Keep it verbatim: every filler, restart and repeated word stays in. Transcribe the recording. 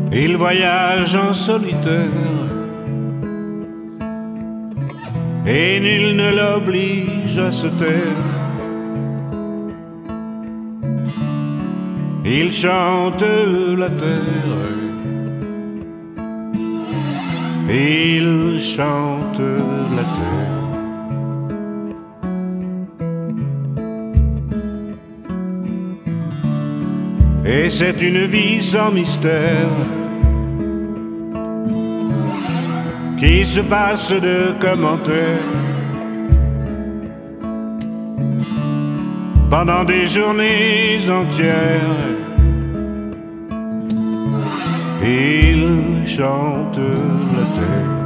Il voyage en solitaire et nul ne l'oblige à se taire. Il chante la terre, il chante la terre. Et c'est une vie sans mystère qui se passe de commentaires pendant des journées entières. Il chante la terre.